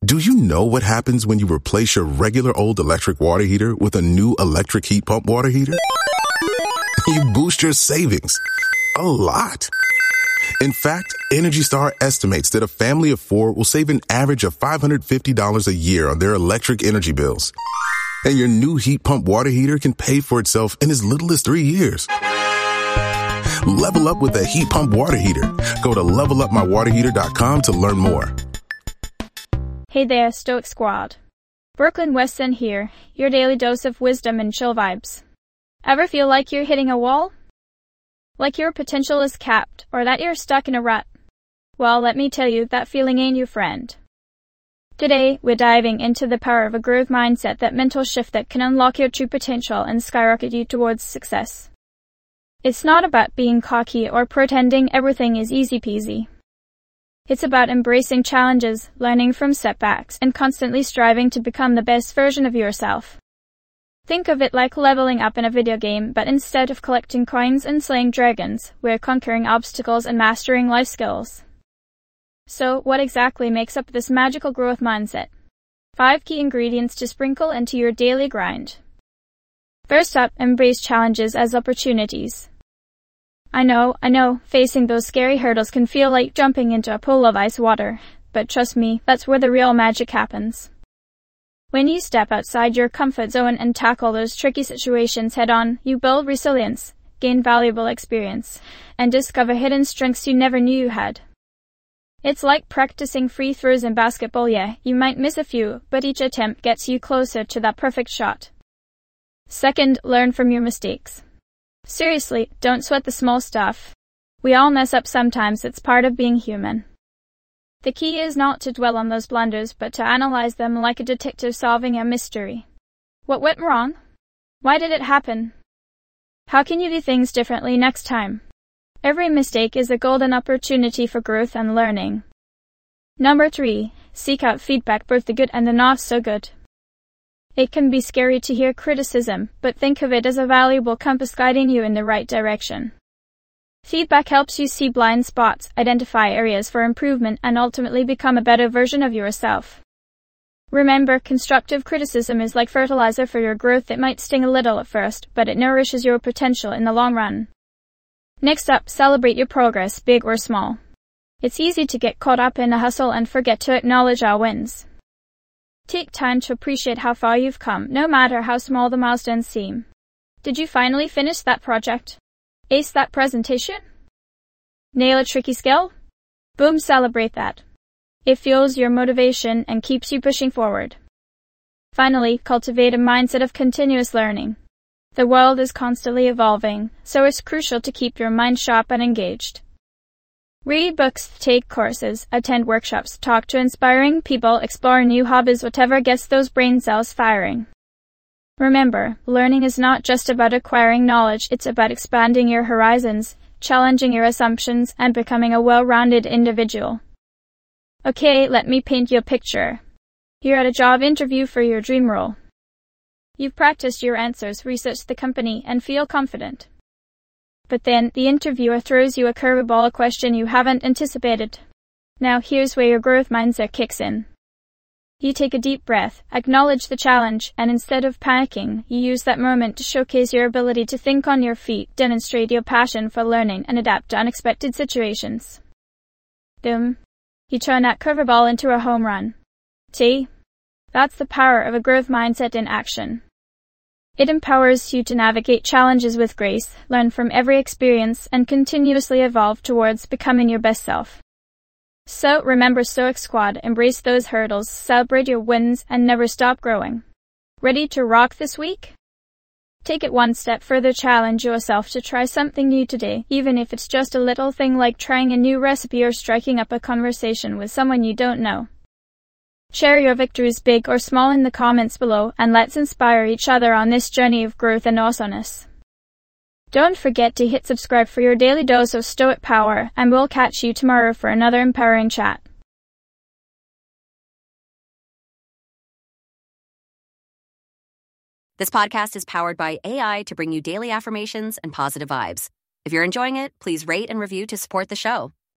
Do you know what happens when you replace your regular old electric water heater with a new electric heat pump water heater? You boost your savings a lot. In fact, Energy Star estimates that a family of 4 will save an average of $550 a year on their electric energy bills. And your new heat pump water heater can pay for itself in as little as 3 years. Level up with a heat pump water heater. Go to levelupmywaterheater.com to learn more. Hey there, Stoic Squad. Brooklyn Weston here, your daily dose of wisdom and chill vibes. Ever feel like you're hitting a wall? Like your potential is capped, or that you're stuck in a rut? Well, let me tell you, that feeling ain't your friend. Today, we're diving into the power of a growth mindset, that mental shift that can unlock your true potential and skyrocket you towards success. It's not about being cocky or pretending everything is easy peasy. It's about embracing challenges, learning from setbacks, and constantly striving to become the best version of yourself. Think of it like leveling up in a video game, but instead of collecting coins and slaying dragons, we're conquering obstacles and mastering life skills. So, what exactly makes up this magical growth mindset? 5 key ingredients to sprinkle into your daily grind. First up, embrace challenges as opportunities. I know, facing those scary hurdles can feel like jumping into a pool of ice water, but trust me, that's where the real magic happens. When you step outside your comfort zone and tackle those tricky situations head-on, you build resilience, gain valuable experience, and discover hidden strengths you never knew you had. It's like practicing free throws in basketball. Yeah, you might miss a few, but each attempt gets you closer to that perfect shot. Second, learn from your mistakes. Seriously, don't sweat the small stuff. We all mess up sometimes, it's part of being human. The key is not to dwell on those blunders, but to analyze them like a detective solving a mystery. What went wrong? Why did it happen? How can you do things differently next time? Every mistake is a golden opportunity for growth and learning. Number 3, seek out feedback, both the good and the not so good. It can be scary to hear criticism, but think of it as a valuable compass guiding you in the right direction. Feedback helps you see blind spots, identify areas for improvement, and ultimately become a better version of yourself. Remember, constructive criticism is like fertilizer for your growth. It might sting a little at first, but it nourishes your potential in the long run. Next up, celebrate your progress, big or small. It's easy to get caught up in a hustle and forget to acknowledge our wins. Take time to appreciate how far you've come, no matter how small the milestones seem. Did you finally finish that project? Ace that presentation? Nail a tricky skill? Boom, celebrate that. It fuels your motivation and keeps you pushing forward. Finally, cultivate a mindset of continuous learning. The world is constantly evolving, so it's crucial to keep your mind sharp and engaged. Read books, take courses, attend workshops, talk to inspiring people, explore new hobbies, whatever gets those brain cells firing. Remember, learning is not just about acquiring knowledge, it's about expanding your horizons, challenging your assumptions, and becoming a well-rounded individual. Okay, let me paint you a picture. You're at a job interview for your dream role. You've practiced your answers, researched the company, and feel confident. But then, the interviewer throws you a curveball, a question you haven't anticipated. Now here's where your growth mindset kicks in. You take a deep breath, acknowledge the challenge, and instead of panicking, you use that moment to showcase your ability to think on your feet, demonstrate your passion for learning, and adapt to unexpected situations. Boom. You turn that curveball into a home run. See? That's the power of a growth mindset in action. It empowers you to navigate challenges with grace, learn from every experience, and continuously evolve towards becoming your best self. So remember, Stoic Squad, embrace those hurdles, celebrate your wins, and never stop growing. Ready to rock this week? Take it one step further, challenge yourself to try something new today, even if it's just a little thing like trying a new recipe or striking up a conversation with someone you don't know. Share your victories, big or small, in the comments below, and let's inspire each other on this journey of growth and awesomeness. Don't forget to hit subscribe for your daily dose of Stoic power, and we'll catch you tomorrow for another empowering chat. This podcast is powered by AI to bring you daily affirmations and positive vibes. If you're enjoying it, please rate and review to support the show.